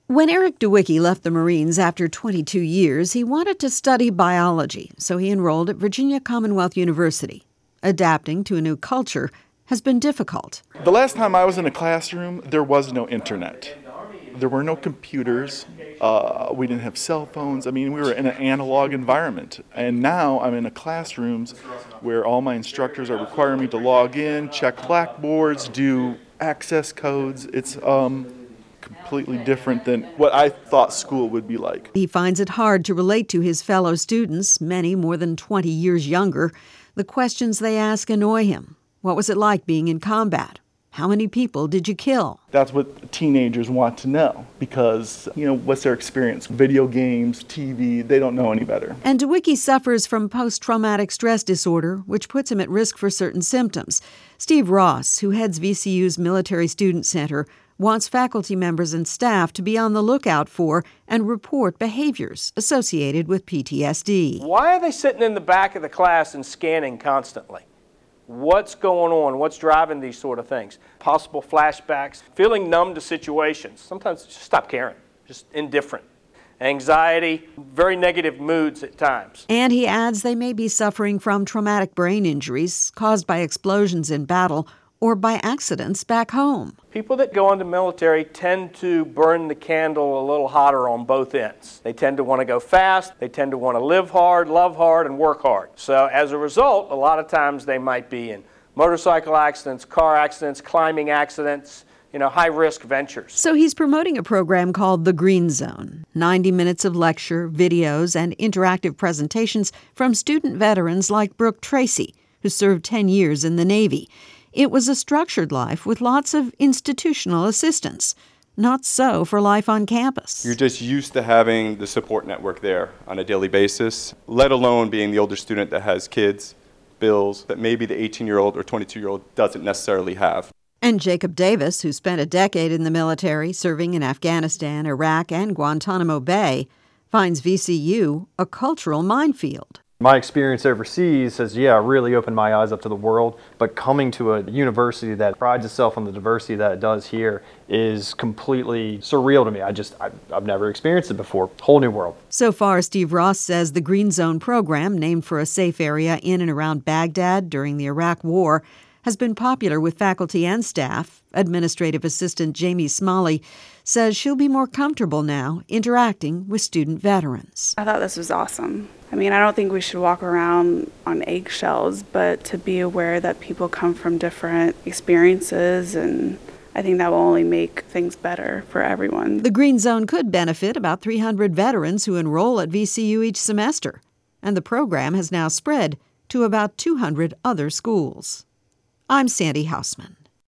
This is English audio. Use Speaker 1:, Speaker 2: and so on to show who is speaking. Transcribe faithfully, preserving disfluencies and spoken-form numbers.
Speaker 1: When Eric DeWicki left the Marines after twenty-two years, he wanted to study biology, so he enrolled at Virginia Commonwealth University. Adapting to a new culture has been difficult.
Speaker 2: The last time I was in a classroom, there was no internet. There were no computers. Uh, we didn't have cell phones. I mean, we were in an analog environment. And now I'm in a classrooms where all my instructors are requiring me to log in, check blackboards, do access codes. It's um, completely different than what I thought school would be like.
Speaker 1: He finds it hard to relate to his fellow students, many more than twenty years younger. The questions they ask annoy him. What was it like being in combat? How many people did you kill?
Speaker 2: That's what teenagers want to know because, you know, what's their experience? Video games, T V, they don't know any better.
Speaker 1: And DeWicki suffers from post-traumatic stress disorder, which puts him at risk for certain symptoms. Steve Ross, who heads V C U's Military Student Center, wants faculty members and staff to be on the lookout for and report behaviors associated with P T S D.
Speaker 3: Why are they sitting in the back of the class and scanning constantly? What's going on? What's driving these sort of things? Possible flashbacks, feeling numb to situations. Sometimes just stop caring, just indifferent. Anxiety, very negative moods at times.
Speaker 1: And he adds they may be suffering from traumatic brain injuries caused by explosions in battle or by accidents back home.
Speaker 3: People that go into military tend to burn the candle a little hotter on both ends. They tend to want to go fast, they tend to want to live hard, love hard, and work hard. So as a result, a lot of times they might be in motorcycle accidents, car accidents, climbing accidents, you know, high-risk ventures.
Speaker 1: So he's promoting a program called The Green Zone, ninety minutes of lecture, videos, and interactive presentations from student veterans like Brooke Tracy, who served ten years in the Navy. It was a structured life with lots of institutional assistance. Not so for life on campus.
Speaker 4: You're just used to having the support network there on a daily basis, let alone being the older student that has kids, bills, that maybe the eighteen-year-old or twenty-two-year-old doesn't necessarily have.
Speaker 1: And Jacob Davis, who spent a decade in the military, serving in Afghanistan, Iraq, and Guantanamo Bay, finds V C U a cultural minefield.
Speaker 5: My experience overseas has, yeah, really opened my eyes up to the world, but coming to a university that prides itself on the diversity that it does here is completely surreal to me. I just, I've, I've never experienced it before. Whole new world.
Speaker 1: So far, Steve Ross says the Green Zone program, named for a safe area in and around Baghdad during the Iraq War, has been popular with faculty and staff. Administrative assistant Jamie Smalley says she'll be more comfortable now interacting with student veterans.
Speaker 6: I thought this was awesome. I mean, I don't think we should walk around on eggshells, but to be aware that people come from different experiences, and I think that will only make things better for everyone.
Speaker 1: The Green Zone could benefit about three hundred veterans who enroll at V C U each semester, and the program has now spread to about two hundred other schools. I'm Sandy Hausman.